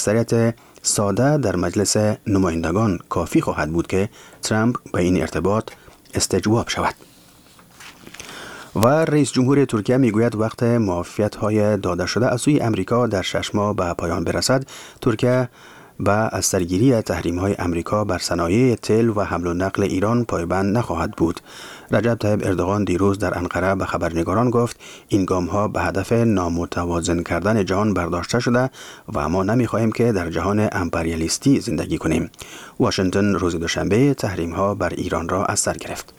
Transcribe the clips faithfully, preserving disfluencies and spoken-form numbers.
اکثریت ساده در مجلس نمایندگان کافی خواهد بود که ترامپ به این ارتباط استجواب شود. و رئیس جمهور ترکیه میگوید وقت معافیت‌های داده شده از سوی امریکا در شش ماه به پایان برسد، ترکیه با از سرگیری تحریم‌های امریکا بر صنایع تیل و حمل و نقل ایران پایبند نخواهد بود. رجب طیب اردوغان دیروز در انقره به خبرنگاران گفت این گام‌ها به هدف نامتوازن کردن جهان برداشته شده و ما نمی‌خواهیم که در جهان امپریالیستی زندگی کنیم. واشنگتن روز دوشنبه تحریم‌ها بر ایران را از سر گرفت.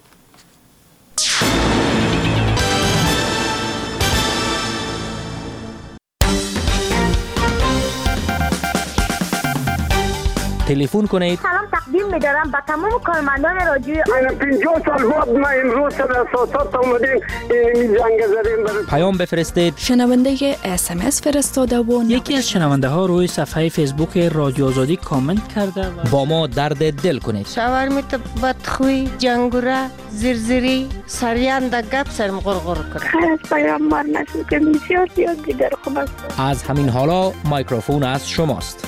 تلفن کنید. سلام تقدیم می‌دارم به تمام کارمندان رادیو. من پنجاه سال بعد ما امروز در اساسات اومدیم این جنگ زدیم. پیام بفرستید. شنونده اس ام اس فرستاده و یکی از شنونده ها روی صفحه فیسبوک رادیو آزادی کامنت کرده و با ما درد دل کنید. شاورمیت بدخوی، جنگوره، زرزری، سریان در گپ سرم غرغر کنه. خیلی پیام مار نشد که بسیار زیاد دیگر خوب است. از همین حالا میکروفون از شماست.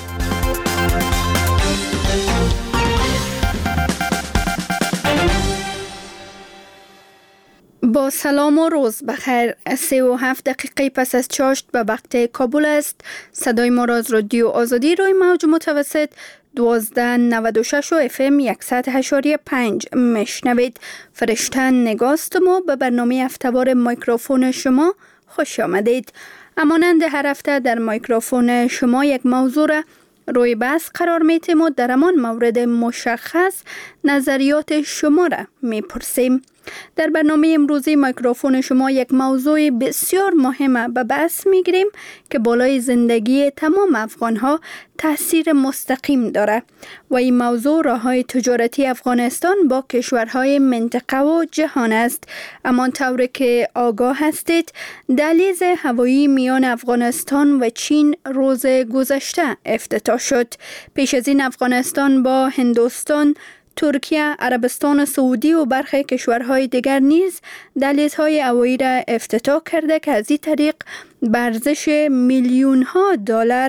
با سلام و روز بخیر. سه و هفت دقیقه پس از چاشت به وقت کابل است. صدای ما را از رادیو آزادی روی موج متوسط دوازده نود و شش و اف ام صد و هشت و پنج میشنوید. فرشته نگاست ما به برنامه هفته‌وار میکروفون شما خوش آمدید. همانند هر هفته در میکروفون شما یک موضوع را روی بحث قرار میتیم و در همان مورد مشخص نظریات شما را میپرسیم. در برنامه امروزی میکروفون شما یک موضوع بسیار مهم به بحث میگیریم که بالای زندگی تمام افغانها تاثیر مستقیم داره و این موضوع راههای تجارتی افغانستان با کشورهای منطقه و جهان است. اما طوری که آگاه هستید دهلیز هوایی میان افغانستان و چین روز گذشته افتتاح شد. پیش از این افغانستان با هندوستان، ترکیه، عربستان سعودی و برخی کشورهای دیگر نیز دهلیزهای هوایی را افتتاح کرده که از این طریق به ارزش میلیون ها دلار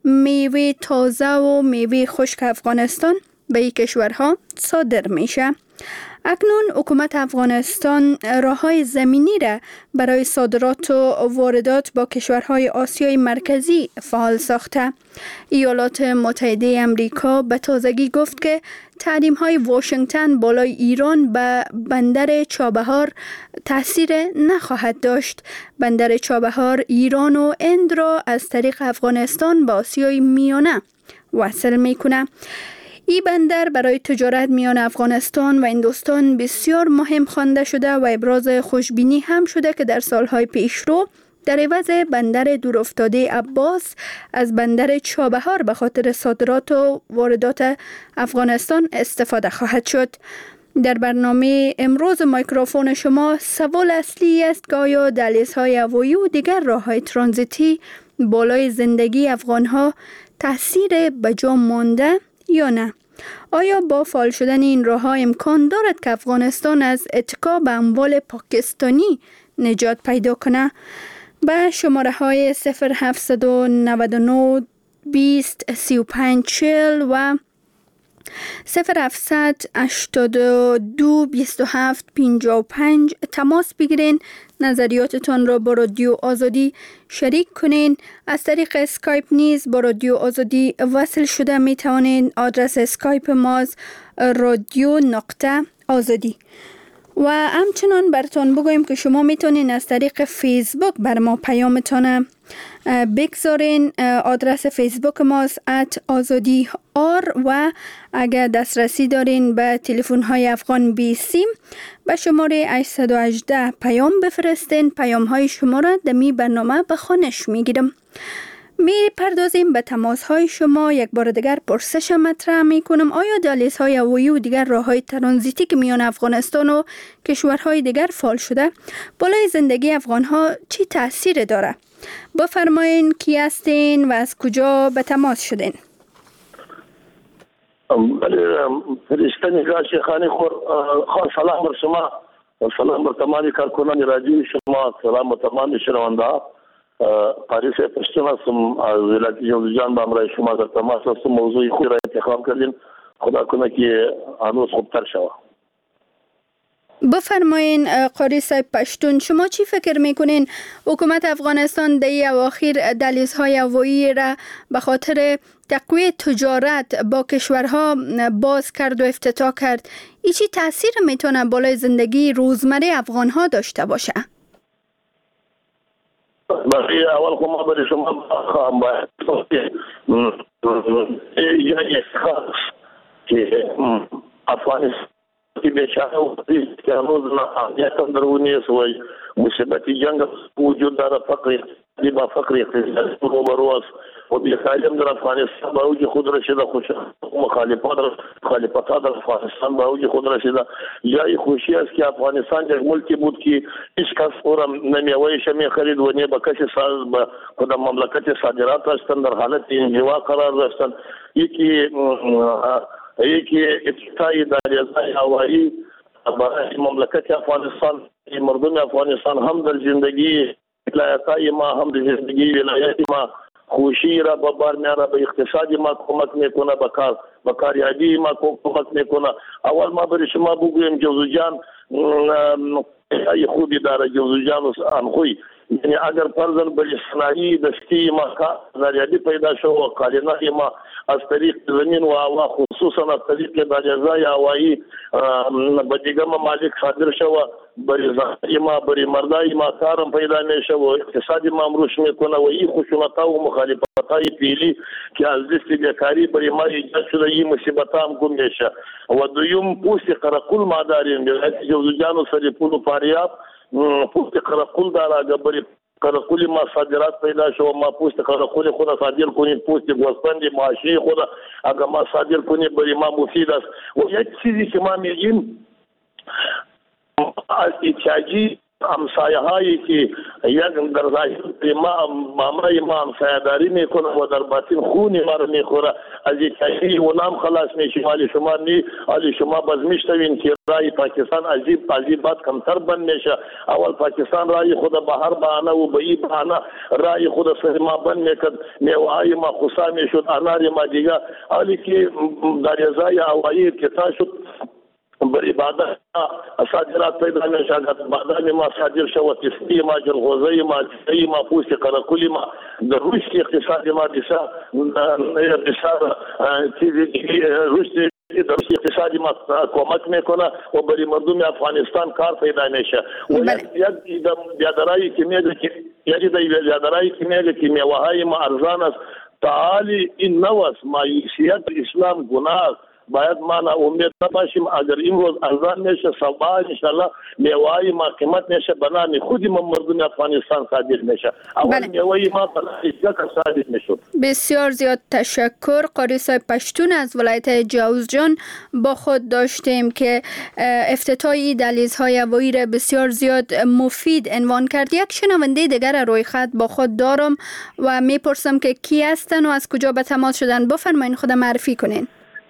میوه تازه و میوه خشک افغانستان به این کشورها صادر میشه. اکنون حکومت افغانستان راههای زمینی را برای صادرات و واردات با کشورهای آسیای مرکزی فعال ساخته. ایالات متحده امریکا به تازگی گفت که تحریم‌های واشنگتن بالای ایران به بندر چابهار تاثیر نخواهد داشت. بندر چابهار ایران و هند را از طریق افغانستان به آسیای میانه وصل میکنه. این بندر برای تجارت میان افغانستان و هندوستان بسیار مهم خوانده شده و ابراز خوشبینی هم شده که در سالهای پیشرو در عوض بندر دورافتاده عباس از بندر چابهار به خاطر صادرات و واردات افغانستان استفاده خواهد شد. در برنامه امروز میکروفون شما سوال اصلی است که آیا دهلیزهای هوایی و دیگر راههای ترانزیتی بالای زندگی افغانها تاثیر بجا مانده یا نه؟ آیا با فعال شدن این راه‌ها امکان دارد که افغانستان از اتکا به اموال پاکستانی نجات پیدا کنه؟ به شماره های صفر هفت نه نه بیست سی و پنج چهل و صفر هفتصد هشتاد و دو بیست و هفت پنجاه و پنج تماس بگیرین، نظریاتتان را با رادیو آزادی شریک کنین. از طریق اسکایپ نیز با رادیو آزادی وصل شده می توانین. آدرس اسکایپ ما رادیو نقطه آزادی. و همچنان براتون بگویم که شما میتونین از طریق فیسبوک بر ما پیامتان بگذارین. آدرس فیسبوک ماست ات آزادی آر و اگر دسترسی دارین به تلفن های افغان بی سیم به شماره هشت یک هشت پیام بفرستین. پیام های شما را دمی برنامه به خوانش میگیرم. می پردازیم به تماس های شما. یک بار دیگر پرسش مطرح می کنم: آیا دهلیز های هوایی و دیگر راه های ترانزیتی که میان افغانستان و کشورهای دیگر فعال شده بالای زندگی افغان ها چی تاثیر داره؟ بفرمایین کی هستین و از کجا به تماس شدین؟ فرشته نگاه شیخانی خور خور سلام بر شما و سلام بر تمامی کارکنان رادیو شما، سلام بر تمامی شنونده. پاریس پشتون هستم از ولایت جوزجان. به همراه شما در تماس هستم. موضوع خوبی را انتخاب کردیم. خدا کنه که هنوز خوبتر شود. بفرمایین قاری صاحب پشتون، شما چی فکر میکنین حکومت افغانستان در این اواخر دهلیزهای هوایی را به خاطر تقویت تجارت با کشورها باز کرد و افتتاح کرد؟ این چی تاثیر میتونه بالای زندگی روزمره افغانها داشته باشه؟ برای اول خو ما برای شما خواهم باید یک خاص که افغانستان که بیچاره وقتی که هنوز امنیت هم درونی است و مصیبت جنگ وجود داره، فقر اقتصادی با فقر اقتصادی روبرو است و بیکاری هم در افغانستان به اوج خود رسیده. خوش مخالفات مخالفات در افغانستان به اوج خود رسیده. جای خوشی است که افغانستان یک ملکی بود که هیچ کس او نمیوایش میخرید و نه به کسی به خود مملکت صادرات هستند، در حالت انزوا قرار داشتند. یکی یکی اتفاقی دریازهای هوایی برای مملکت افغانستان، مردم افغانستان هم در زندگی ولایت‌های ما هم در زندگی ولایت ما خوشی را به بار میاره، به اقتصادی ما کمک میکنه، به کار به کاریابی ما کمک میکنه. اول ما برای شما بگویم جوزجان ای خوبی داره. جوزجان انخوی یعنی اگر فرضاً به صنایع دستی ما کاریابی پیدا شو و کارنای ما از طریق زمین و هوا خصوصا از طریق دریازهای هوایی به دیگر ممالک صادر شو، برای زنای ما برای مردای ما کارم پیدا میشه و اقتصادی ما امروش میکنه و این خشونت‌ها و مخالفت‌های فعلی که از دست بیکاری برای ما ایجاد شده این مصیبت‌ها هم گم میشه. و دویم پوست قرقل ما داریم ولایت جوزجان و سریپول و فاریاب پوست قرقل داره. اگر برای قرقل ما صادرات پیدا شو، ما پوست قرقل خود صادر کنیم، پوست گوسفند ماشی خود اگر ما صادر کنیم برای ما مفید است. و یک چیزی که ما میگیم از احتیاجی همسایه هایی که یک در ظاهر ما مامای ما همسایه داری میکنه و در باطن خون ما رو میخوره، از احتیاجی اونام خلاص میشیم. حالی شما نی حالی شما باز میشتوین که رای پاکستان عجیب عجیب بات کمتر بند میشه. اول پاکستان رای خود به هر بهانه و به این بهانه رای خود سر ما بند میکرد، میوهای ما خصا میشد، انار ما دیگه. حالی که دریازهای هوایی افتتاح شد برای بعد صادرات پیدا میشه. بعد ما صادر شو تستی ما جلغوزی ما تستی ما پوست قرقلی ما در رشد اقتصادی ما بسیار بسیار چیزی رشد در اقتصادی ما کمک میکنه و برای مردم افغانستان کار پیدا میشه. و یک بیادرایی که میگه که یک بیادرایی که میگه که میوه‌های ما ارزان است، تعالی این نوست معیشت اسلام گناه باید ما نا امید نباشیم. اگر امروز ارزان میشه صبح انشالله میوه‌های ما قیمت میشه، بنابراین خودی ما مردم افغانستان صادر میشه. اول میوه‌های ما برای صادر میشد. بسیار زیاد تشکر. قاری صاحب پشتون از ولایت جوزجان با خود داشتیم که افتتاح این دهلیزهای هوایی را بسیار زیاد مفید عنوان کرد. یک شنونده دیگر روی خط با خود دارم و میپرسم که کی هستن و از کجا به تماس شدن. بفرمایید خود معرفی کنین.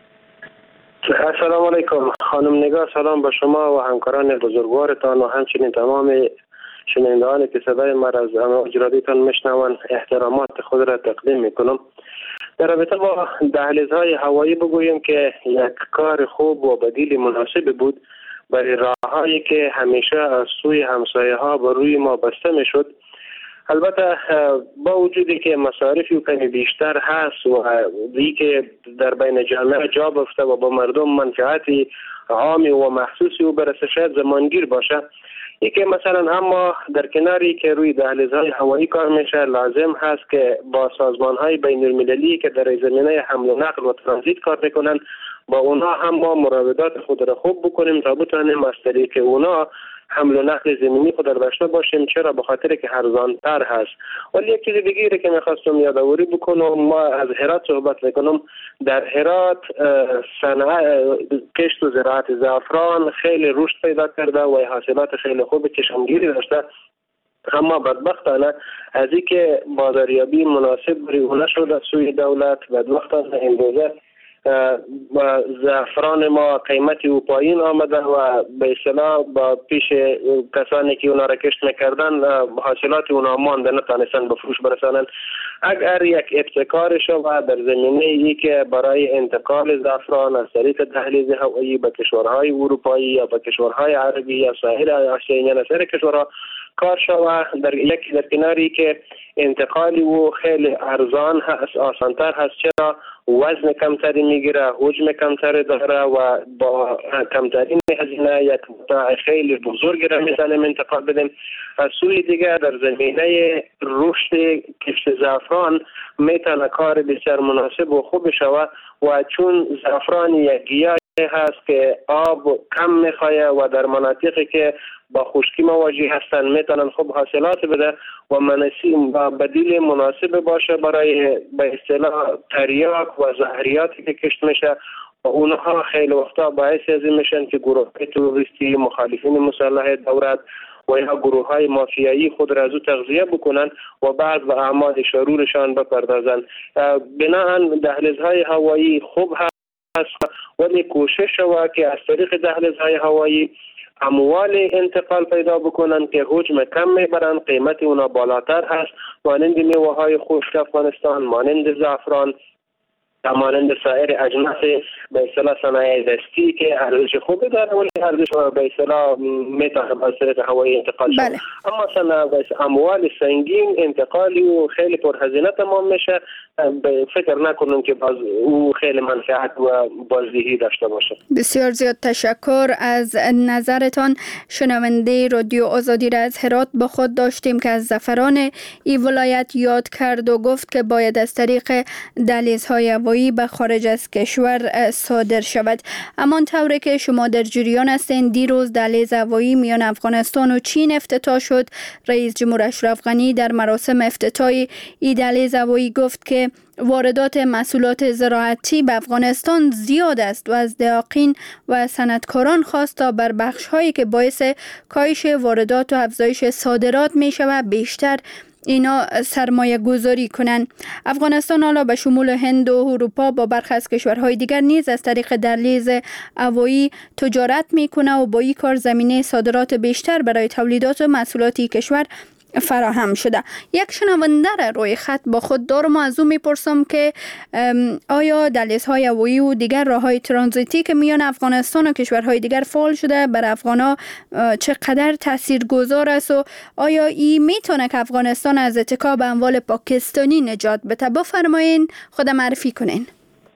السلام علیکم خانم نگار، سلام به شما و همکاران بزرگوارتان و همچنین تمام شنوندگانی که صدای ما از امواج رادیوتان میشنوند احترامات خود را تقدیم میکنم. در رابطه با دهلیزهای هوایی بگویم که یک کار خوب و بدیل مناسب بود برای راههایی که همیشه از سوی همسایه ها بر روی ما بسته میشد. البته با وجودی که مصارفی کمی بیشتر هست و دی که در بین جامعه جا بفته و با مردم منفعتی عامی و مخصوصی و برسه شاید زمانگیر باشه، یکی مثلا اما در کناری که روی دهلیزهای هوایی کار میشه لازم هست که با سازمانهای بین المللی که در زمینه حمل و نقل و ترانزیت کار میکنن با اونها هم ما مراودات خود را خوب بکنیم تا بتونیم از طریق اونا حمل و نقل زمینی خود را داشته باشیم. چرا؟ به خاطر که ارزان‌تر هست. ولی یک چیز دیگه که می‌خواستم یادآوری بکنم، ما از هرات صحبت می‌کنم. در هرات صنعت کشت و زراعت زعفران خیلی رشد پیدا کرده و حاصلات خیلی خوب چشمگیری داشته، اما بدبختانه از اینکه بازاریابی مناسب برای اون نشده سوی دولت، بدبختانه امروزه زعفران ما قیمتی او پایین آمده و به اصطلاح با پیش کسانی که اونا را کشت میکردن حاصلات اونا مانده، نتانستن به فروش برسانند. اگر یک ابتکار شود در زمینه ای که برای انتقال زعفران از طریق دهلیز هوایی به کشورهای اروپایی یا به کشورهای عربی یا سایر آسیایی یا سایر کشورها کار شود در یک در کناری که انتقالی او خیلی ارزان هست، آسانتر هست، چرا وزن کمتری میگیره، حجم کمتری داره و با کمترین هزینه یک متاع خیلی بزرگی را میتونیم انتقال بدیم. از سوی دیگر در زمینه رشد کشت زعفران میتونه کار بسیار مناسب و خوب شود و چون زعفران یک گیاه هست که آب کم میخواه و در مناطقی که با خشکی مواجه هستند میتونن خوب حاصلات بده و مناسب و بدیل مناسب باشه برای به اصطلاح تریاک و زهریاتی که کشت میشه و اونها خیلی وقتا باعث از این میشن که گروه تروریستی، مخالفین مسلح دولت و یا گروه های مافیایی خود را از او تغذیه بکنن و بعد به اعمال شرورشان بپردازن. بناهن دهلیزهای هوایی خوب هست ولی کوشش شود که از طریق دهلیزهای هوایی اموال انتقال پیدا بکنن که حجم کم میبرن، قیمت اونا بالاتر هست، مانند میوه های خشک افغانستان، مانند زعفران، مانند سایر اجناس به اصطلاح صنایع دستی که ارزش خوبی داره ولی ارزش به اصطلاح میتونه از طریق هوایی انتقال شود. بله. اما صنایع اموال سنگین انتقالی و خیلی پرهزینه تمام میشه، فکر نکنم که باز او خیلی منفعت و بازدهی داشته باشه. بسیار زیاد تشکر از نظرتان. شنونده رادیو آزادی را از هرات با خود داشتیم که از زعفران این ولایت یاد کرد و گفت که باید از طریق دهلیزهای هوایی به خارج از کشور صادر شود. امان طوری که شما در جریان هستین، دیروز دهلیز هوایی میان افغانستان و چین افتتاح شد. رئیس جمهور اشرف غنی در مراسم افتتاح این دهلیز هوایی گفت که واردات محصولات زراعتی به افغانستان زیاد است و از دهقان و صنعتکاران خواست تا بر بخش‌هایی که باعث کاهش واردات و افزایش صادرات می شود بیشتر اینا سرمایه گذاری کنند. افغانستان حالا به شمول هند و اروپا با برخی از کشورهای دیگر نیز از طریق دهلیز هوایی تجارت میکنه و با این کار زمینه صادرات بیشتر برای تولیدات و محصولاتی کشور فراهم شده. یک شنونده را روی خط با خود دارم و از او میپرسم که آیا دهلیزهای هوایی و دیگر راههای ترانزیتی که میان افغانستان و کشورهای دیگر فعال شده بر افغانا چقدر تاثیرگذار است و آیا این میتونه که افغانستان از اتکا به اموال پاکستانی نجات بده؟ بفرمایین، خود معرفی کنین.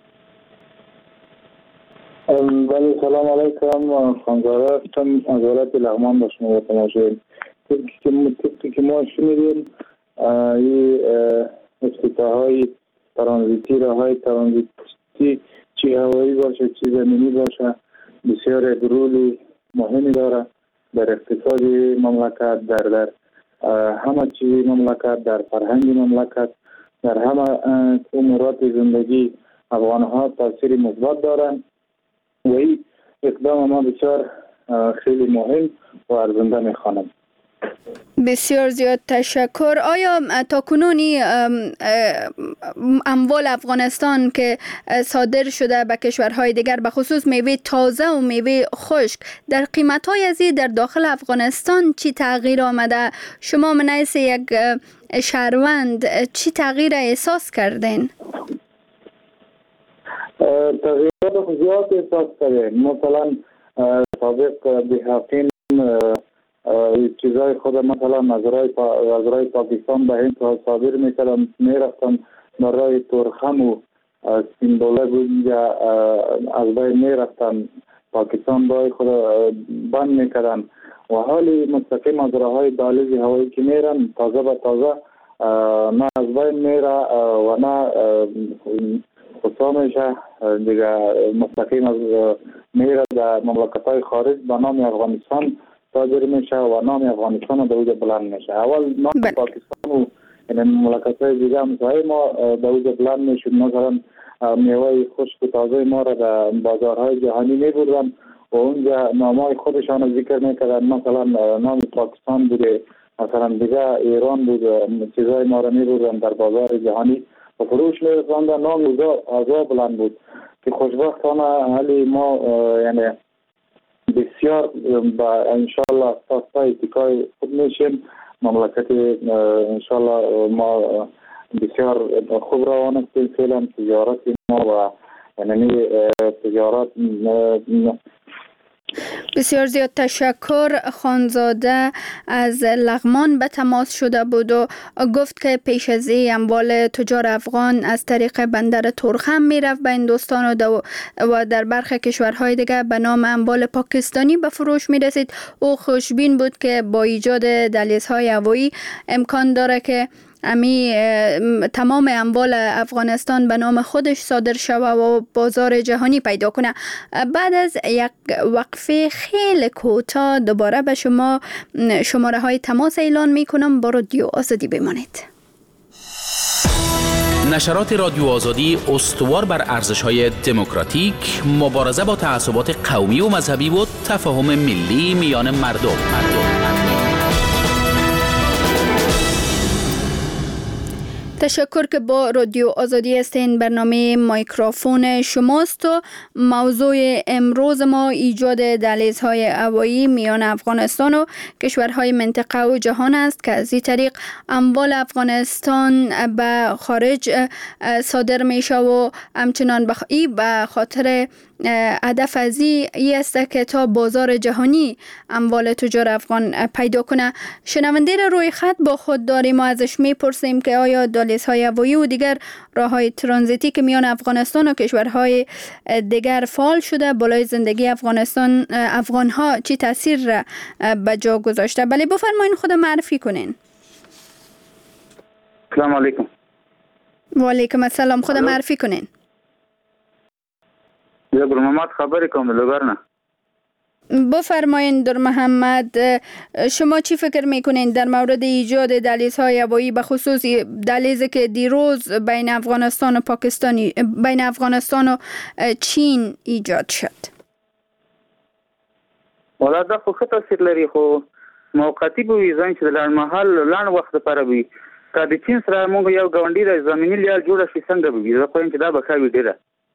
بله، سلام علیکم. خانزاره هستم از ولایت لغمان با شما تماشاییم. طبقی که ما شنیدیم این افتتاح های ترانزیتی، راه های ترانزیتی چی هوایی باشه چی زمینی باشه بسیار رول مهمی داره در اقتصاد مملکت، در در همه چیز مملکت، در فرهنگ مملکت، در همه امورات زندگی افغان ها تاثیر مثبت دارن و این اقدام ما بسیار خیلی مهم و ارزنده میخوانم. بسیار زیاد تشکر. آیا تا کنونی اموال افغانستان که صادر شده به کشورهای دیگر به خصوص میوه تازه و میوه خشک در قیمت‌های ازی در داخل افغانستان چی تغییر آمده؟ شما من حیث یک شهروند چی تغییر احساس کردین؟ تغییرات زیاد احساس کردین. مثلا سابق دهقان چیزای خود مثلا نظرهای پا... پاکستان به هند صادر میکردن، میرفتن برای تورخم و سیمبوله بود یا از بین میرفتن، پاکستان برای خود بند میکردن و حالی مستقیم از راه های دهلیز هوایی که میرن تازه به تازه نه از بین میره و نه خصا میشه دیگه، مستقیم از میره در مملکت های خارج به نام افغانستان صادر میشه و نام افغانستان دوید بلند میشه. اول نام بل. پاکستان و این مملکت های دیگه همسایه ما دوید بلند میشد. مثلا میوه خشک و تازه ما را در بازارهای جهانی میبردن و اونجا نامای خودشان ذکر میکردن، مثلا نام پاکستان بوده، مثلا دیگه ایران بود، چیزای ما را میبردن در بازار جهانی و فروش میرساندن، نام اوضاع بلند بود که خوشبختانه حالی ما یعنی بسیار با انشالله تا اتکای خود میشیم. مملکت انشالله ما بسیار خوب روان است. فعلا تجارت ما و یعنی تجارت. بسیار زیاد تشکر. خانزاده از لغمان به تماس شده بود و گفت که پیش از این اموال تجار افغان از طریق بندر تورخم میرفت به هندوستان و, و در برخی کشورهای دیگه به نام اموال پاکستانی به فروش میرسید. او خوشبین بود که با ایجاد دهلیزهای هوایی امکان داره که امی تمام اموال افغانستان به نام خودش صادر شوه و بازار جهانی پیدا کنه. بعد از یک وقفه خیلی کوتاه دوباره به شما شماره های تماس اعلان می کنم. با رادیو آزادی بمانید. نشرات رادیو آزادی استوار بر ارزش‌های دموکراتیک، مبارزه با تعصبات قومی و مذهبی و تفاهم ملی میان مردم. مردم. تشکر که با رادیو آزادی هستین. برنامه مایکروفون شماست و موضوع امروز ما ایجاد دهلیزهای هوایی میان افغانستان و کشورهای منطقه و جهان است که از این طریق اموال افغانستان به خارج صادر میشه و همچنان بخ... به خاطر هدف از این است که تا بازار جهانی اموال تجار افغان پیدا کنه. شنونده روی خط با خود داریم. ما ازش میپرسیم که آیا دهلیزهای هوایی و دیگر راههای ترانزیتی که میان افغانستان و کشورهای دیگر فعال شده بالای زندگی افغانستان افغانها چی تاثیر را به جا گذاشته؟ بله بفرمایید خود معرفی کنین. سلام علیکم. و علیکم السلام. خود معرفی کنین. یا در محمد خبری کنم لگرنه. بفرمایید در محمد، شما چی فکر میکنین در مورد ایجاد دهلیزهای هوایی به خصوص دهلیزی که دیروز بین افغانستان و پاکستانی بین افغانستان و چین ایجاد شد؟ والا دا خو ښه تاثیر لري خو موقتی به وي ځان چې د لنډمهال لنډ وخت لپاره وي. که د چین سره موږ یو ګاونډي د زمیني لیال جوړه شي څنګه به وي؟ زه خو یم چې دا به ښه وي ډېره.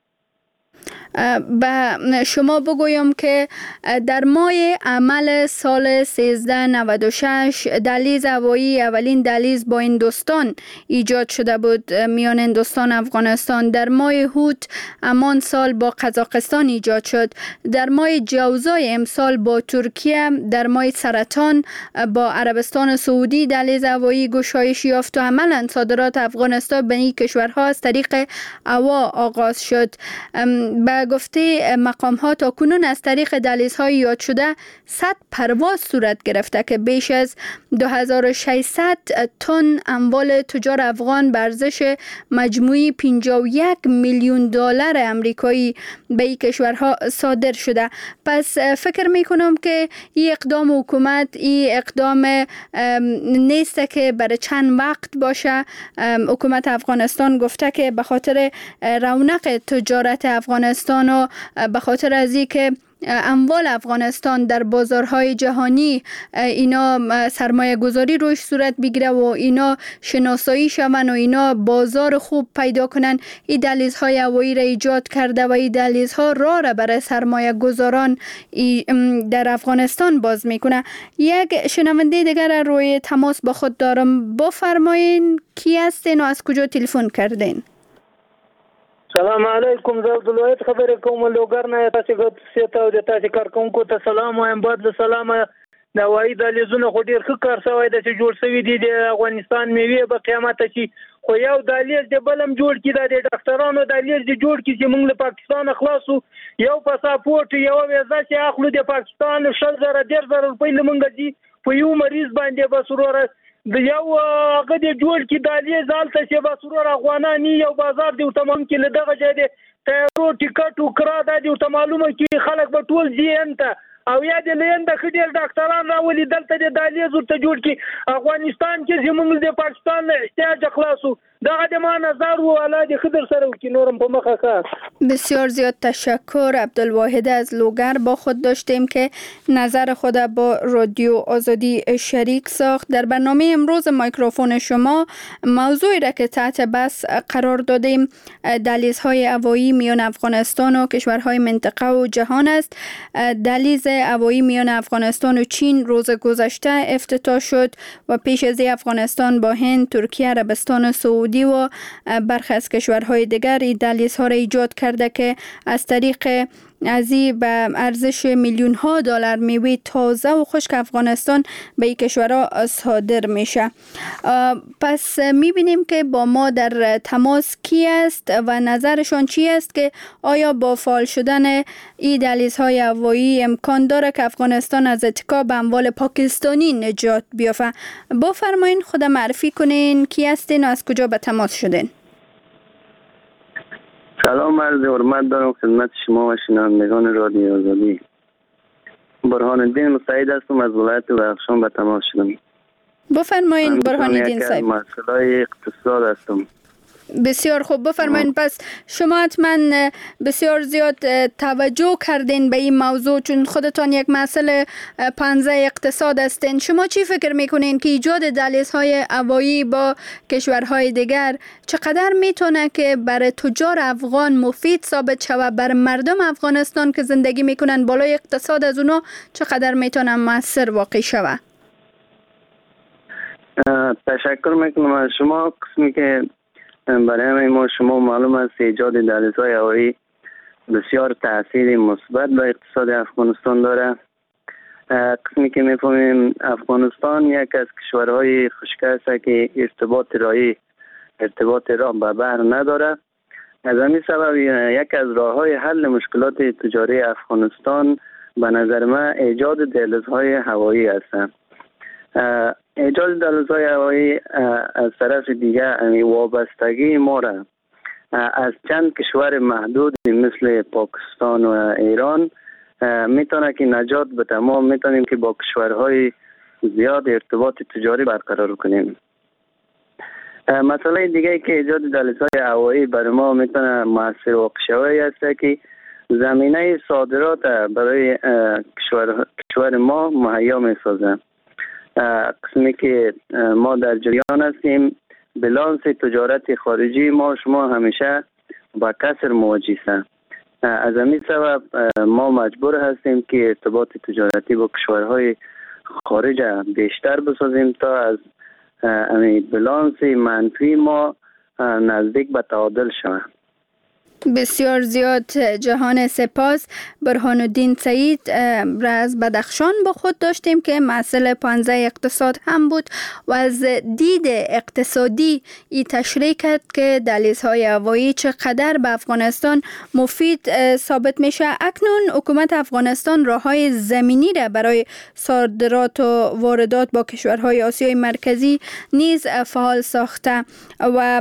به شما بگویم که در ماه عمل سال سیزده نود و شش دهلیز هوایی اولین دهلیز با هندوستان ایجاد شده بود میان هندوستان و افغانستان. در ماه هوت همان سال با قزاقستان ایجاد شد. در ماه جوزای امسال با ترکیه. در ماه سرطان با عربستان سعودی دهلیز هوایی گشایش یافت و عملاً صادرات افغانستان به این کشورها از طریق هوا آغاز شد. به گفته مقام ها تا کنون از طریق دهلیزهای یاد شده صد پرواز صورت گرفته که بیش از دو هزار و ششصد تن اموال تجار افغان به ارزش مجموعی پنجاه و یک میلیون دلار آمریکایی به این کشورها صادر شده. پس فکر می کنم که این اقدام حکومت این اقدام نیست که برای چند وقت باشه. حکومت افغانستان گفته که به خاطر رونق تجارت افغانستان و به خاطر از این که اموال افغانستان در بازارهای جهانی اینا سرمایه گذاری روش صورت بگیره و اینا شناسایی شون و اینا بازار خوب پیدا کنن، این دهلیزهای هوایی را ایجاد کرده و این دهلیزها راه را برای سرمایه گذاران در افغانستان باز میکنه. یک شنونده دیگر روی تماس با خود دارم. بفرمایین کی هستین و از کجا تلفن کردین؟ سلام علیکم. زه عبدالواحد خبرې کوم لوګر نه. تاسې ګپ ته او د تاسې کارکوونکو ته سلام وایم. بعد د سلامه د هوایي دهلیزونه خو ډېر ښه کار شوی دی چې جوړ شوي دي د افغانستان میوې به قیامته شي. خو یو دهلیز دی بل هم جوړ کړي. دا د ډاکټرانو دهلیز دی جوړ کړي چې موږ له پاکستانه خلاصو. یو پاسپورټ یوه ویزه چې اخلو د پاکستان شل زره دېرش زره روپۍ له موږ ځي په یو مریض باندې بس وروره د یو هغه دی جوړ کړي دهلیز هلته چې بس وروره افغانان یو بازار دی ورته معلوم کړي له دغه ځای دی تیارو ټیکټ و کرا دا دی ورته معلومه کړي خلک به ټول ځي هنته او یا د لینده ښه ډېر ډاکټران راولي دلته د دهلیز ورته جوړ کړي. افغانستان کې زموږ د پاکستان نه احتیاج خلاصو. دغه د ما نظر و الله دې ښه در سره وکړي. نورم په مخه ښه. بسیار زیاد تشکر. عبدالواحد از لوگر با خود داشتیم که نظر خود با رادیو آزادی شریک ساخت. در برنامه امروز مایکروفون شما موضوعی را که تحت بحث قرار دادیم دهلیزهای هوایی میان افغانستان و کشورهای منطقه و جهان است. دهلیز هوایی میان افغانستان و چین روز گذشته افتتاح شد و پیش از افغانستان با هند، ترکیه، عربستان سعودی و برخی از کشورهای دیگر این دهلیزها را ایجاد کرده که از طریق ازی به ارزش میلیون ها دلار میوه تازه و خشک افغانستان به این کشورها صادر میشه. پس میبینیم که با ما در تماس کی است و نظرشان چی است که آیا با فعال شدن این دهلیزهای هوایی امکان داره که افغانستان از اتکا به اموال پاکستانی نجات بیافته. بفرمایین خود معرفی کنین کی هستین و از کجا به تماس شدین؟ سلام عرض حرمت دارم خدمت شما و شنوندگان رادیو آزادی. برهان الدین مسعید هستم از ولایت بدخشان به تماس شدم. بفرمایین برهان الدین صاحب. من مسئله اقتصاد هستم. بسیار خوب، بفرمایین. پس شما حتما بسیار زیاد توجه کردین به این موضوع چون خودتان یک مسئله پنزه اقتصاد هستین. شما چی فکر میکنین که ایجاد دهلیزهای هوایی با کشورهای دیگر چقدر میتونه که برای تجار افغان مفید ثابت شود، بر مردم افغانستان که زندگی میکنن بالای اقتصاد از اونا چقدر میتونه مؤثر واقع شود؟ تشکر میکنم از شما. قسمی که برای همه ما شما معلوم است ایجاد دهلیزهای هوایی بسیار تاثیر مثبت به اقتصاد افغانستان داره. قسمی که میفهمیم افغانستان یک از کشورهای خشک است که ارتباط راهی ارتباط راه به بحر نداره. از همین سبب یک از راههای حل مشکلات تجاری افغانستان به نظر من ایجاد دهلیزهای هوایی است. ایجاد دهلیزهای هوایی از طرف دیگه وابستگی ما را از چند کشور محدود مثل پاکستان و ایران میتونه که نجات بده. ما میتونیم که با کشورهای زیاد ارتباط تجاری برقرار کنیم. مسئله دیگه که ایجاد دهلیزهای هوایی برای ما میتونه موثر واقع شوی است که زمینه صادرات برای کشور کشور ما مهیا میسازه. قسمی که ما در جریان هستیم بلانس تجارت خارجی ما شما همیشه با کسر مواجه است. از همین سبب ما مجبور هستیم که ارتباط تجارتی با کشورهای خارج بیشتر بسازیم تا از همین بلانس منفی ما نزدیک به تعادل شود. بسیار زیاد جهان سپاس. برهان الدین سعید را از بدخشان با خود داشتیم که مسئله پانزه اقتصاد هم بود و از دید اقتصادی ای تشریح کرد که دهلیزهای هوایی چقدر به افغانستان مفید ثابت میشه. اکنون حکومت افغانستان راههای زمینی را برای صادرات و واردات با کشورهای آسیای مرکزی نیز فعال ساخته و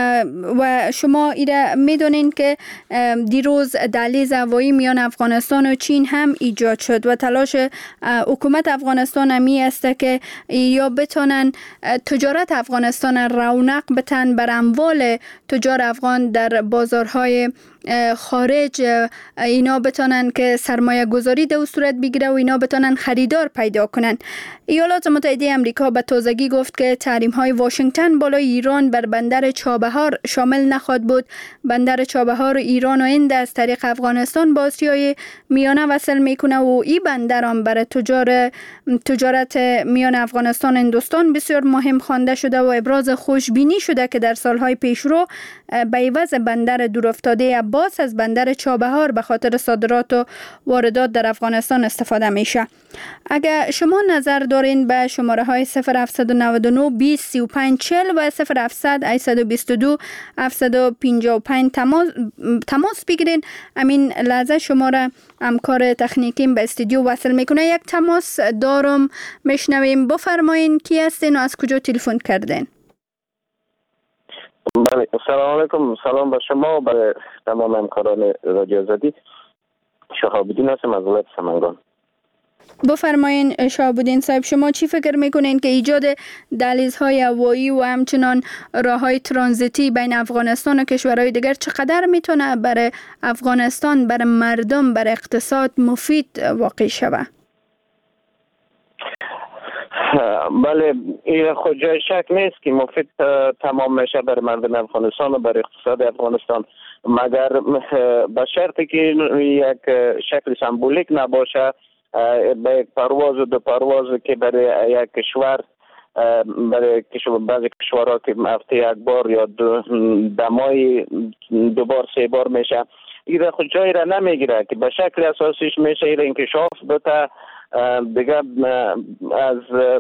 و شما ایره میدونین که دیروز دهلیز هوایی میان افغانستان و چین هم ایجاد شد و تلاش حکومت افغانستان همی است که یا بتونن تجارت افغانستان رونق بتن، بر اموال تجار افغان در بازارهای خارج اینا بتونن که سرمایه گذاری در صورت بگیره و اینا بتونن خریدار پیدا کنن. ایالات متحده امریکا به تازگی گفت که تحریم های واشنگتن بالای ایران بر بندر چابهار شامل نخواهد بود. بندر چابهار ایران و هند از طریق افغانستان با آسیای میانه وصل میکنه و این بندر هم برای تجار تجارت میان افغانستان و هندوستان بسیار مهم خوانده شده و ابراز خوشبینی شده که در سالهای پیشرو به عوض بندر دورافتاده عباس از بندر چابهار به خاطر صادرات و واردات در افغانستان استفاده میشه. اگر شما نظر دارین به شماره های صفر هفت نه نه بیست سی و پنج چهل و صفر هفتصد هشتصد و بیست و دو هفتصد و پنجاه و پنج تماس تماس بگیرین. امین لحظه شما را همکار تکنیکیم به استودیو وصل میکنه. یک تماس دارم، میشنویم. بفرمایین کی هستین و از کجا تلفن کردین؟ بله، سلام علیکم. سلام به شما و به تمام همکاران رادیو آزادی. شهاب الدین هستم از ولایت سمنگان. بفرمایین شهاب‌الدین صاحب، شما چی فکر میکنین که ایجاد دهلیزهای هوایی و همچنان راههای ترانزیتی بین افغانستان و کشورهای دیگر چقدر میتونه برای افغانستان، برای مردم، برای اقتصاد مفید واقع شود؟ بله، این خود جای شک نیست که مفید تمام میشه برای مردم افغانستان و برای اقتصاد افغانستان، مگر به شرطی که یک شکل سمبولیک نباشه، به یک پرواز و دو پرواز که برای یک کشور، برای بعضی کشورها که هفته یک بار یا دمای دو بار سه بار میشه، این خود جایی را نمیگیره که به شکل اساسیش میشه این انکشاف بتا دیگه از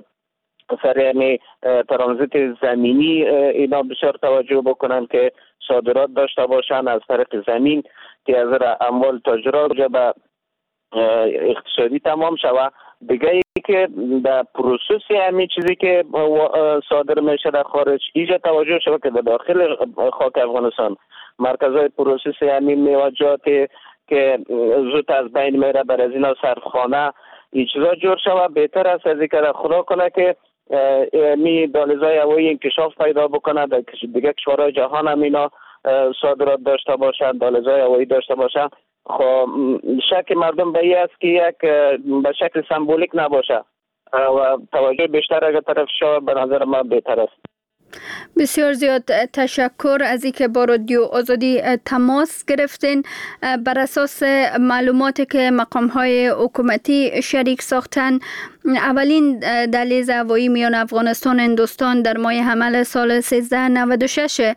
سریعی ترانزیت زمینی اینا بسیار توجه بکنن که صادرات داشته باشن از طریق زمین که از اموال تاجرات به اقتصادی تمام شود. دیگه ای که در پروسس همین چیزی که صادر میشه در خارج ایجا توجه شود که در داخل خاک افغانستان مرکزهای پروسس همین میوجات که زود از بین میره بر از اینا صرفخانه این چیزا جور شود. بهتر است از اینکه در خدا کنه که می دهلیزهای هوایی انکشاف پیدا بکنه، در دیگه کشورهای جهان هم اینا صادرات داشته باشند، دهلیزهای هوایی داشته باشند. خب شک مردم به این است که یک به شکل سمبولیک نباشه و توجه بیشتر اگر طرف شود به نظر من بهتر است. بسیار زیاد تشکر از اینکه با رادیو آزادی تماس گرفتین. بر اساس معلوماتی که مقام‌های حکومتی شریک ساختن، اولین دهلیز هوایی میان افغانستان و هندوستان در ماه حمل سال سیزده نود و شش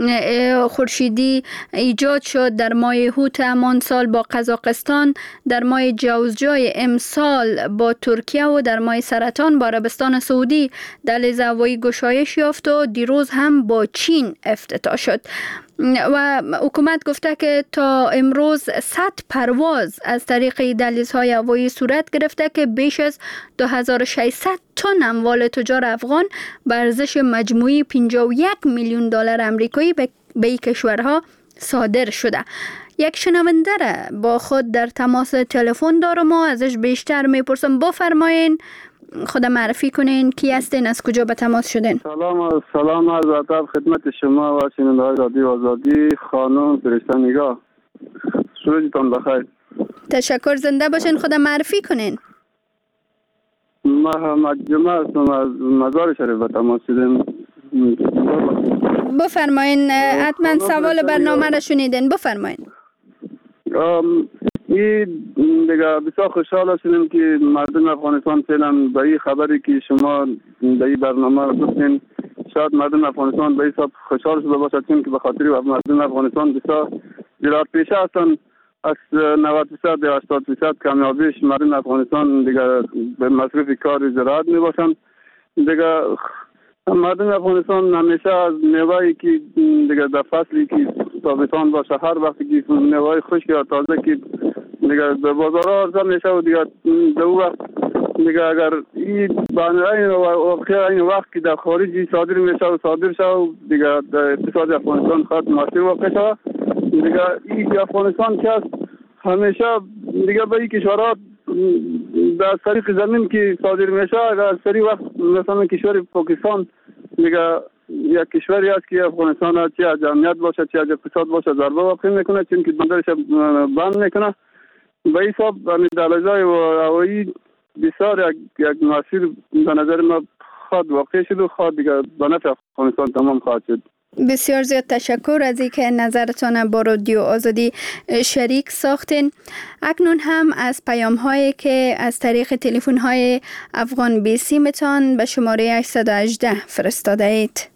خورشیدی ایجاد شد. در ماه هوت همان سال با قزاقستان، در ماه جوزجای امسال با ترکیه و در ماه سرطان با عربستان سعودی دهلیز هوایی گشایش یافت و دیروز هم با چین افتتاح شد. و حکومت گفته که تا امروز صد پرواز از طریق دهلیزهای هوایی صورت گرفته که بیش از دو هزار و ششصد تن اموال تجار افغان به ارزش مجموعی پنجاه و یک میلیون دلار آمریکایی به این کشورها صادر شده. یک شنونده را با خود در تماس تلفن دارم و ازش بیشتر میپرسم. بفرمایین، خود معرفی کنین، کی هستین، از کجا به تماس شدین؟ سلام سلام از ادب خدمت شما و شنونده‌های رادیو آزادی. خانم فرشته نگاه، روزتان بخیر. تشکر، زنده باشین. خود معرفی کنین. محمد جمعه هستم، از مزار شریف به تماس شدیم. بفرمایین، حتما سوال برنامه را شنیدین، بفرمایین. این دیگه بسیار خوشحال شدیم که مردم افغانستان فعلا به این خبری که شما به این برنامه رو گفتین، شاید مردم افغانستان به این حساب خوشحال شده باشد، چون که به خاطر مردم افغانستان بسیار زراعت پیشه هستن. از نود درصد یا هشتاد درصد کامیابیش مردم افغانستان دیگه به مصرف کار زراعت می باشن. دیگه مردم افغانستان همیشه از میوه‌ای که دیگه در فصلی که تابستان باشه، هر وقتی که میوه خشک یا تازه که دیگه به بازارها عرضه میشه و دیگه در اون وقت دیگه اگر این بانرین و این وقت که در خارجی صادر میشه و صادر شه و دیگه در اقتصاد افغانستان خواهد مؤثر واقع شود. دیگه این افغانستان که همیشه دیگه به این کشورها در طریق زمین که صادر میشه، اگر سری وقت مثلا کشور پاکستان دیگه یک کشوری است که افغانستان چه از امنیت باشه چه از اقتصاد باشه ضربه واقع میکنه، چون که بندرش بند میکنه. به این حساب دهلیزهای هوایی بسیار یک یک مسیر به نظر ما خود واقع شد و خود دیگه به نفع افغانستان تمام خواهد شد. بسیار زیاد تشکر از اینکه نظرتان با رادیو آزادی شریک ساختین. اکنون هم از پیام هایی که از طریق تلفن های افغان بی سیمتان به شماره هشتصد و هجده فرستاده اید.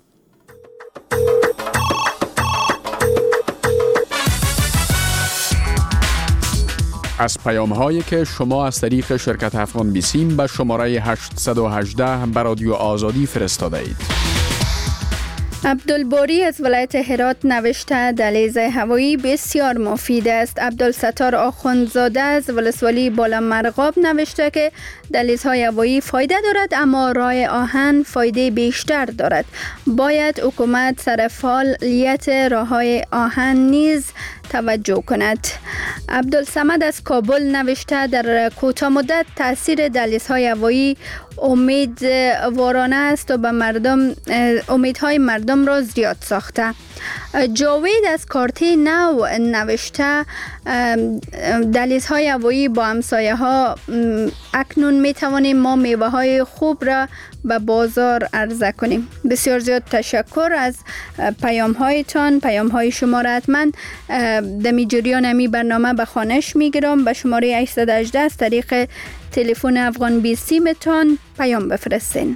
از پیام هایی که شما از طریق شرکت افغان بی سیم به شماره هشتصد و هجده به رادیو آزادی فرستاده اید. عبدالباری از ولایت هرات نوشته دهلیز هوایی بسیار مفید است. عبدالستار آخوندزاده از ولسوالی بالامرغاب نوشته که دهلیزهای هوایی فایده دارد، اما راه آهن فایده بیشتر دارد. باید حکومت سر فعالیت راههای آهن نیز توجه کند. عبدالصمد از کابل نوشته در کوتاه مدت تاثیر دهلیزهای هوایی امیدوارانه است و به مردم امیدهای مردم را زیاد ساخته. جاوید از کارتی نو نوشته دهلیزهای هوایی با همسایه ها اکنون می توانیم ما میوه های خوب را به بازار عرضه کنیم. بسیار زیاد تشکر از پیام هایتان. پیام های شما را حتما دمی جریان امی برنامه به خوانش می گیرم. به شماره هشت یک هشت از طریق تلفن افغان بی سیمتان پیام بفرستین.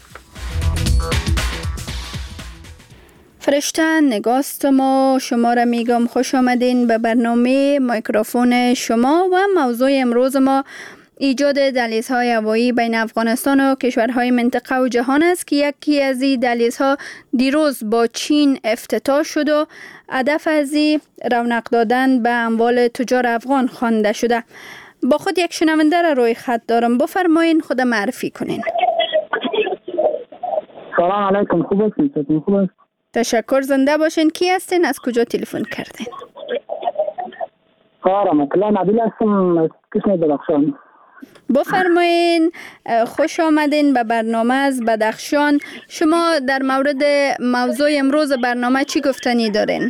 فرشته نگاست ما شما را میگم خوش آمدین به برنامه میکروفون شما و موضوع امروز ما ایجاد دهلیزهای هوایی بین افغانستان و کشورهای منطقه و جهان است که یکی از این دهلیزها دیروز با چین افتتاح شد و هدف از این رونق دادن به اموال تجار افغان خوانده شده. با خود یک شنونده را روی خط دارم. بفرمایین خود معرفی کنین. سلام علیکم. خوب هستین؟ خوب است. تشکر. زنده باشین. کی هستین؟ از کجا تلفن کردین؟ آرام اطلاع نبیل هستم از کشور بدخشان. بفرمایین. خوش آمدین به برنامه از بدخشان. شما در مورد موضوع امروز برنامه چی گفتنی دارین؟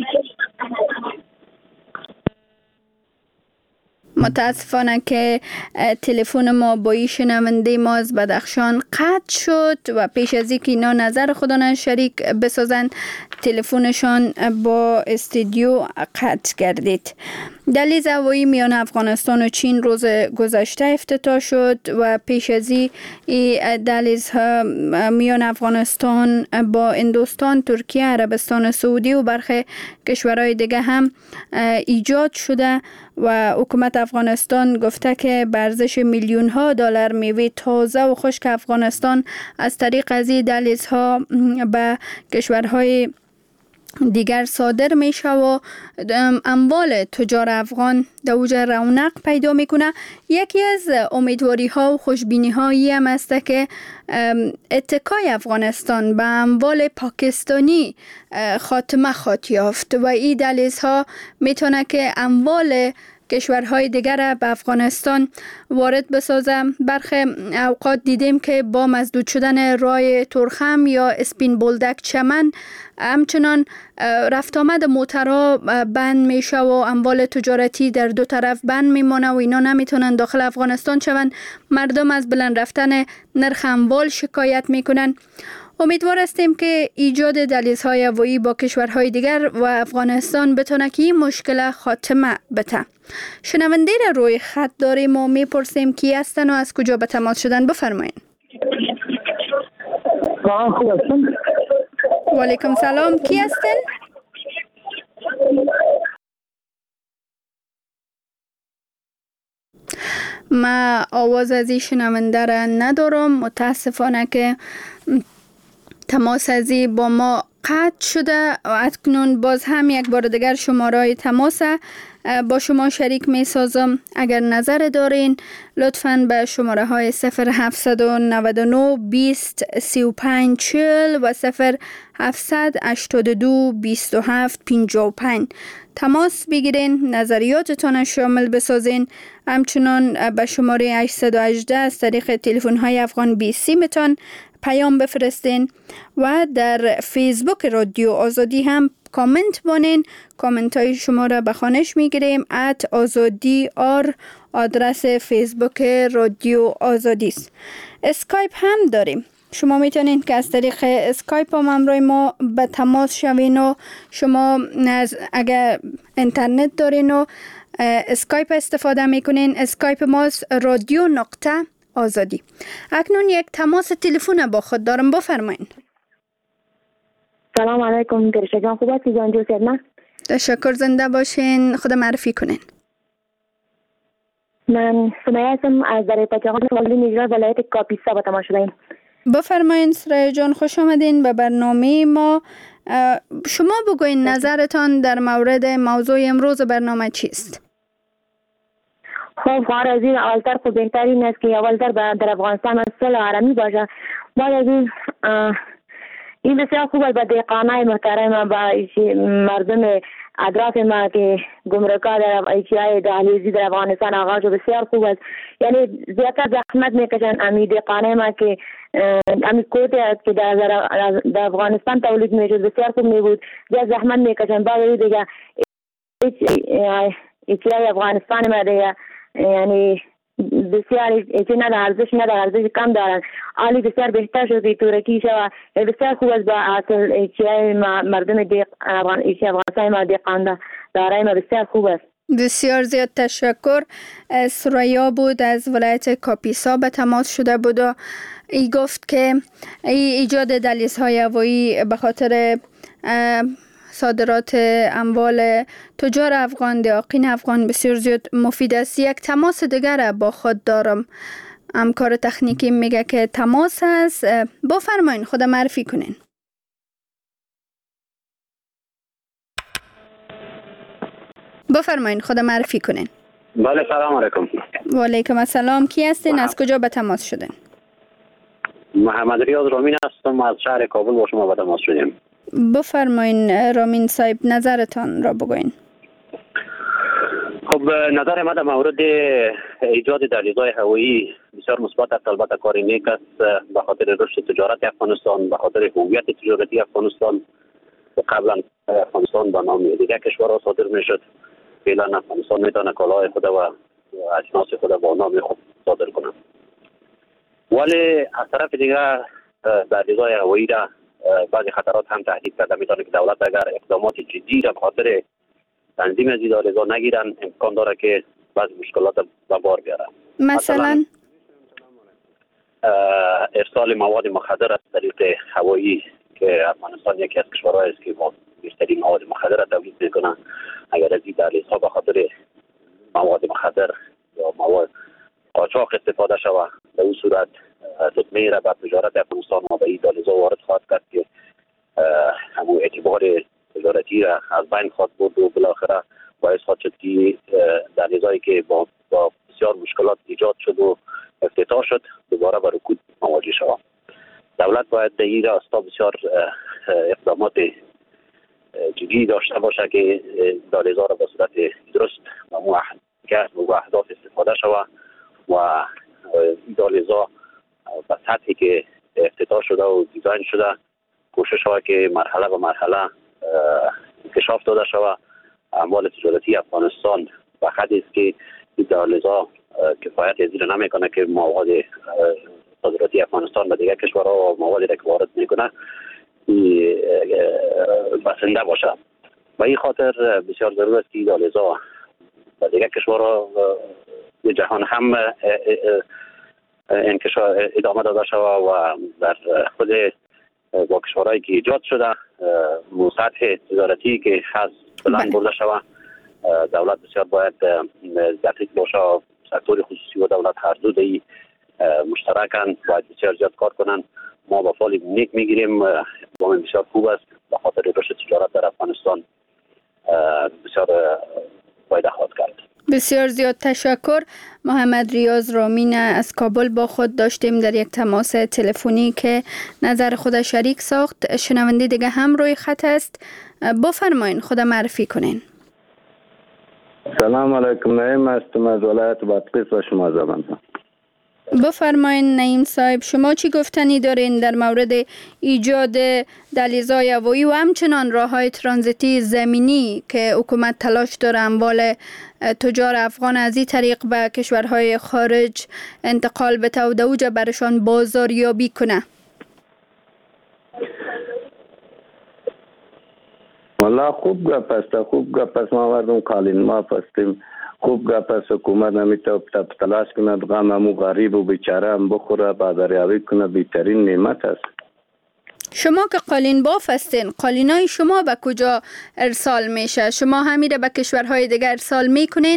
متاسفانه که تلفن ما با این شنونده ما از بدخشان قطع شد و پیش از اینکه اینا نظر خودشان شریک بسازن تلفنشان با استودیو قطع گردید. دهلیز هوایی میان افغانستان و چین روز گذشته افتتاح شد و پیش از این دهلیز میان افغانستان با هندوستان، ترکیه، عربستان سعودی و برخی کشورهای دیگه هم ایجاد شده و حکومت افغانستان گفته که به ارزش میلیون ها دلار میوه تازه و خشک افغانستان از طریق از این دهلیزها به کشورهای دیگر صادر میشه و اموال تجار افغان در اوج رونق پیدا میکنه. یکی از امیدواری ها و خوشبینی هایی هم است که اتکای افغانستان به اموال پاکستانی خاتمه خواهد یافت و این دهلیزها میتونه که اموال کشورهای دیگر به افغانستان وارد بسازه. برخی اوقات دیدیم که با مسدود شدن راه تورخم یا اسپین بولدک چمن همچنان رفت آمد موترها بند میشه و اموال تجارتی در دو طرف بند میمانه و اینا نمیتونن داخل افغانستان شوند. مردم از بلند رفتن نرخ اموال شکایت میکنن. امیدوار هستیم که ایجاد دهلیزهای هوایی با کشورهای دیگر و افغانستان بتونه که این مشکل خاتمه بده. شنونده را روی خط داریم و میپرسیم کی هستن و از کجا به تماس شدن. بفرمایین. خوب هستن. و علیکم سلام. کی هستن؟ ما آواز از این شنونده را ندارم. متاسفانه که تماس ازی با ما قطع شده و اکنون باز هم یک بار دیگر شماره تماس با شما شریک می سازم. اگر نظر دارین لطفاً به شماره های صفر هفت نه نه بیست سی و پنج چهل و صفر هفت هشت دو بیست و هفت پنجاه و پنج تماس بگیرین، نظریاتتان شامل بسازین. همچنان به شماره هشت یک هشت از طریق تلفن های افغان بی سیمتان پیام بفرستین و در فیسبوک رادیو آزادی هم کامنت بانین. کامنت های شما را به خوانش میگیریم. ات آزادی آر آدرس فیسبوک رادیو آزادی است. اسکایپ هم داریم. شما میتونین که از طریق اسکایپ هم همراه ما به تماس شوین و شما اگر اینترنت دارین و اسکایپ استفاده میکنین. اسکایپ ماست رادیو نقطه آزادی. اکنون یک تماس تلفن با خود دارم. بفرمایین. سلام علیکم. گرشا جان خوب هستی جان جو سیدنا؟ تشکر. زنده باشین. خود معرفی کنین. من سمیه هستم از در پچقان والدی نجران ولایت کاپیسا با تماس شدیم. بفرمایین سمیه جان، خوش آمدین به برنامه ما. شما بگوین نظرتان در مورد موضوع امروز برنامه چیست؟ خب خواهر از این اولتر خود بهترین است که اولتر در افغانستان صلح آرامی باشه. بعد از این این بسیار خوب است. با دهقانای محترم با مردم اطراف ما که گمرک‌ها در ایچای دهلیزی در افغانستان آغاز شد بسیار خوب است. یعنی زیادتر زحمت میکشن امی دهقانای ما که امی کوته است که در, در, در افغانستان تولید میشد بسیار خوب میبود. زیاد زحمت میکشن. بعد دیگه ایچای افغانستان ما دیگه یعنی بسیار ایچی نداره، ارزش نداره، ارزش کم دارن. حالی بسیار بهتر شده تورکی شد. بسیار خوب است با اصل ایچی مردم دیق ایچی افغانستان ما دهقان دارای ما بسیار خوب است. بسیار زیاد تشکر. سریا بود از ولایت کاپیسا به تماس شده بود و ای گفت که ای ایجاد دهلیزهای هوایی به خاطر صادرات اموال تجار افغان دهقان افغان بسیار زیاد مفید است. یک تماس دیگر با خود دارم. همکار تکنیکی میگه که تماس است. بفرمایین خود معرفی کنین. بفرمایین خود معرفی کنین. بله سلام علیکم. و علیکم السلام. کی هستین؟ از کجا به تماس شدین؟ محمد ریاض رامین هستم از شهر کابل با شما به تماس شدیم. بفرمایین رامین صاحب نظرتان را بگوین. خب نظر ما در مورد ایجاد دهلیزهای هوایی بسیار مثبت است. البته کار نیک است به خاطر رشد تجارت افغانستان، به خاطر هویت تجارتی افغانستان. قبلا افغانستان به نام دیگر کشورها صادر میشد. فعلا افغانستان میتونه کالای خود و اجناس خود با نام خود صادر کنه. ولی از طرف دیگر دهلیزهای هوایی را بعضی خطرات هم تهدید کرده. میتونه که دولت اگر اقدامات جدی را به خاطر تنظیم از این دهلیزها نگیرن امکان داره که بعضی مشکلات به بار بیاره. مثلا ارسال مواد مخدر از طریق هوایی که افغانستان یکی از کشورهایی است که با بیشترین مواد مخدر را تولید میکنه. اگر از این دهلیزها به خاطر مواد مخدر یا مواد قاچاق استفاده شود به این صورت لطمه را به تجارت افغانستان و به این دهلیزها وارد خواهد کرد که همون اعتبار تجارتی را از بین خواهد برد و بالاخره باعث خواهد شد که دهلیزهایی که با, با بسیار مشکلات ایجاد شد و افتتاح شد دوباره با رکود مواجه شود. دولت باید در این راستا بسیار اقدامات جدی داشته باشه که دهلیزها را به صورت درست و موحد و اهداف استفاده شود و این دهلیزها به سطحی که افتتاح شده و دیزاین شده کوشش ها که مرحله به مرحله انکشاف داده شود. اموال تجارتی افغانستان به حدی است که این دهلیزها کفایت از این نمیکنه که مواد صادراتی افغانستان به دیگر کشورها و موادی را که وارد میکنه بسنده باشه. و این خاطر بسیار ضرور است که این دهلیزها به دیگر کشورها جهان هم انکشاف ادامه داده شود و در خود با کشورهایی که ایجاد شده سطح تجارتی که از بلند برده شود. دولت بسیار باید دقیق باشه. سکتور خصوصی و دولت هر دو دی مشترکن باید بسیار زیاد کار کنن. ما با فال نیک میگیریم. اقدام بسیار خوب است به خاطر رشد تجارت در افغانستان بسیار فایده خواهد کرد. بسیار زیاد تشکر. محمد ریاض رامین از کابل با خود داشتیم در یک تماس تلفنی که نظر خود شریک ساخت. شنونده دیگه هم روی خط است. بفرمایین خود معرفی کنین. سلام علیکم. نعیم هستم از ولایت بادغیس و شما زبان. بفرمایین نعیم صاحب شما چی گفتنی دارین در مورد ایجاد دهلیزهای هوایی و همچنان راههای ترانزیتی زمینی که حکومت تلاش داره اموال تجار افغان از این طریق به کشورهای خارج انتقال بده و در اوجا برشان بازاریابی کنه؟ والله خوب گپ است. خوب گپ است. ما مردم قالین ما پستیم. خوب گپ است. حکومت نمیتونه تلاش کنه غم امو غریب و بیچاره هم بخوره بازاریابی کنه. بهترین نعمت است. شما که قالین باف هستین قالینای شما به کجا ارسال میشه؟ شما همیره به کشورهای دیگر ارسال میکنین؟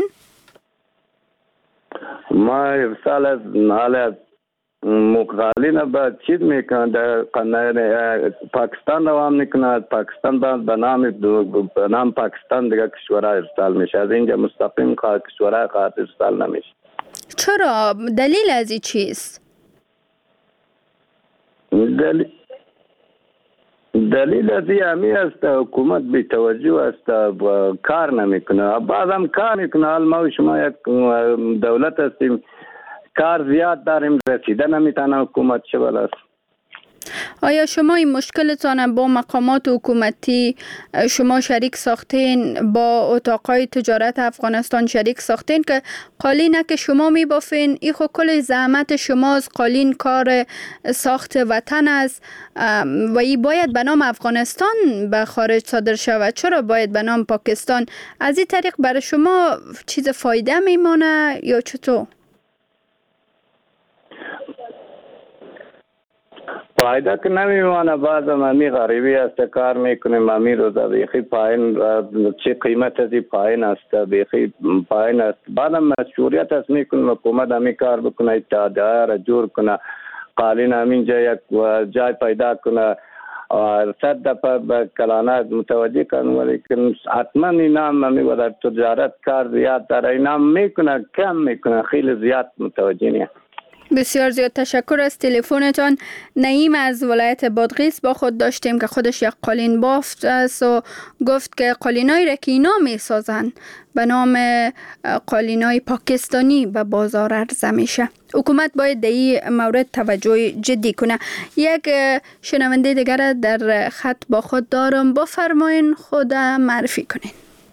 ما ارسال از حال مقالین به چیز میکنن در پاکستان دوام میکنه. پاکستان به نام به نام پاکستان دیگه کشورها ارسال میشه. از اینجا مستقیم کشورها خارج ارسال نمیشه. چرا؟ دلیل از این چیست؟ دلیل دلیل از این است حکومت بی توجه است و کار نمیکنه. بعض هم کار میکنه. حال ما و شما یک دولت هستیم، کار زیاد داریم، رسیده نمیتونه حکومت چه است. آیا شما این مشکلتان با مقامات حکومتی شما شریک ساختین، با اتاقای تجارت افغانستان شریک ساختین که قالین که شما می بافین ای خو کل زحمت شماست، قالین کار ساخت وطن است و ای باید به نام افغانستان به خارج صادر شود، چرا باید به نام پاکستان؟ از این طریق برای شما چیز فایده میمانه یا چطور؟ فایده که نمیمانه. بعض مامی غریبی است کار میکنه، مامی روزا بیخی پایین، چه قیمت ازی پایین است، بیخی پایین است. بعدم مشروعیت است میکنه حکومت همی کار بکنه، اتحادیه را جور کنه، قالین همین جای یک جای پیدا کنه، صد دفعه به کلانه متوجه کنه، ولیکن حتما اینا هم همی و در تجارت کار زیاد داره، اینا هم میکنه، کم میکنه، خیلی زیاد متوجه نیه. بسیار زیاد تشکر از تلفنتان. نعیم از ولایت بادغیس با خود داشتیم که خودش یک قالین بافت است و گفت که قالینایی را که اینا می سازن به نام قالینای پاکستانی به بازار عرضه میشه. حکومت باید در این مورد توجه جدی کنه. یک شنونده دیگر در خط با خود دارم، بفرمایین خود معرفی کنین.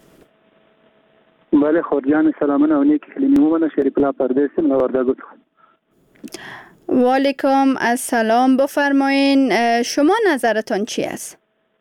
بله خورجان سلامونه و نیک کلمی مومنه شریف الله پردیسیم نوارده گفتم. و علیکم السلام. بفرمایین شما نظرتان چی است؟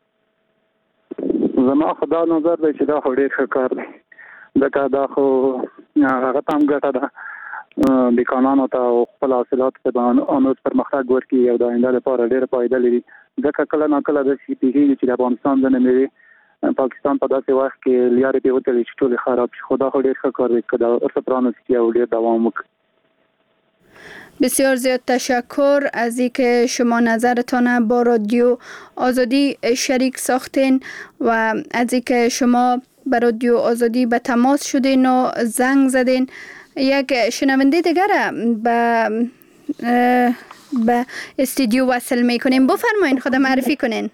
زما خدا نظر دی چې دا خو ډېر ښه کار دی، ځکه دا خو هغه ته هم ګټه ده دوکانانو ته او خپل حاصلاتو ته به نور پرمختګ ورکړي او د آینده لپاره ډېره فایده لري. ځکه کله ناکله داسې پېښېږي چې د افغانستان ځینې مېوې پاکستان په داسې وخت کې لیارې پرې وتړي چې ټولې خراب شي. خو دا خو ډېر ښه کار دی که دا ورته پرانیستي او ډېر دوام وکړي. بسیار زیاد تشکر از اینکه شما نظرتان با رادیو آزادی شریک ساختین و از اینکه شما با رادیو آزادی به تماس شدین و زنگ زدین. یک شنونده دیگر به به استودیو وصل میکنیم. بفرمایین خود معرفی کنین.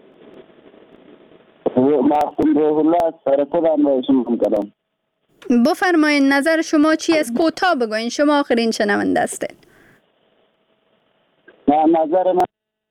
معصوم روح الله سرکلم را شما کردم. بفرمایین نظر شما چی است؟ کوتاه بگوین، شما آخرین شنونده هستین. نظر من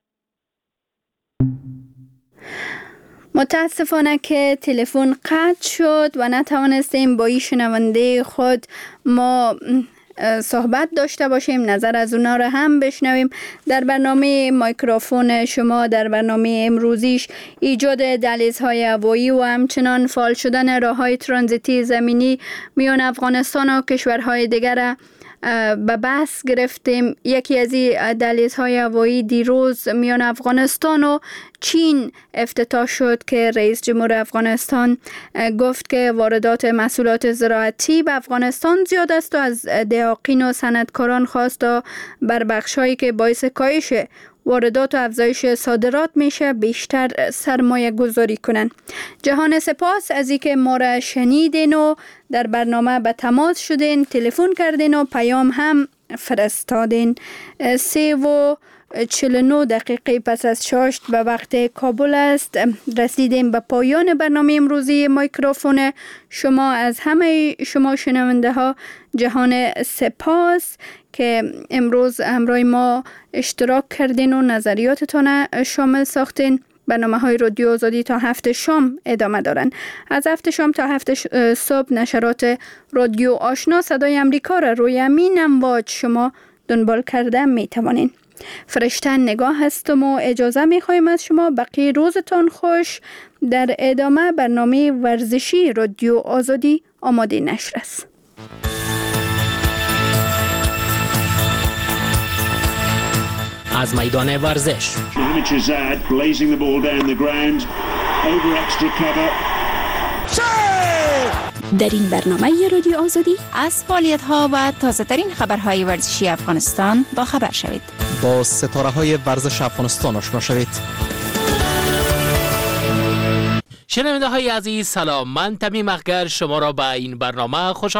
متاسفانه که تلفن قطع شد و نتوانستیم با این شنونده خود ما صحبت داشته باشیم، نظر از اونا را هم بشنویم. در برنامه مایکروفون شما در برنامه امروزیش ایجاد دهلیزهای هوایی و همچنان فعال شدن راههای ترانزیتی زمینی میان افغانستان و کشورهای دیگر به بحث گرفتیم. یکی از این دهلیزهای هوایی دیروز میان افغانستان و چین افتتاح شد که رئیس جمهور افغانستان گفت که واردات محصولات زراعتی به افغانستان زیاد است و از دهاقین و صنعتکاران خواست تا بر بخش‌هایی که باعث کاهش واردات و افزایش صادرات میشه بیشتر سرمایه گذاری کنن. جهان سپاس از اینکه ما را شنیدین و در برنامه به تماس شدین، تلفن کردین و پیام هم فرستادین. سه و چهل و نه دقیقه پس از شاشت به وقت کابل است. رسیدیم به پایان برنامه امروزی مایکروفون شما. از همه شما شنونده ها جهان سپاس که امروز همراه ما اشتراک کردین و نظریاتتان شامل ساختین. برنامه های رادیو آزادی تا هفت شام ادامه دارن. از هفت شام تا هفت صبح نشرات رادیو آشنا صدای امریکا را روی امین امواج شما دنبال کرده می توانین. فرشتن نگاه هستم و اجازه می خواهیم از شما. بقیه روزتان خوش. در ادامه برنامه ورزشی رادیو آزادی آماده نشر است. از میدان ورزش در این برنامه رادیو آزادی از فعالیت‌ها و تازه‌ترین خبرهای ورزشی افغانستان با خبر شوید. با ستاره‌های ورزش افغانستان آشنا شوید. شنونده های عزیز سلام، من تمیم اخگر شما را به این برنامه خوش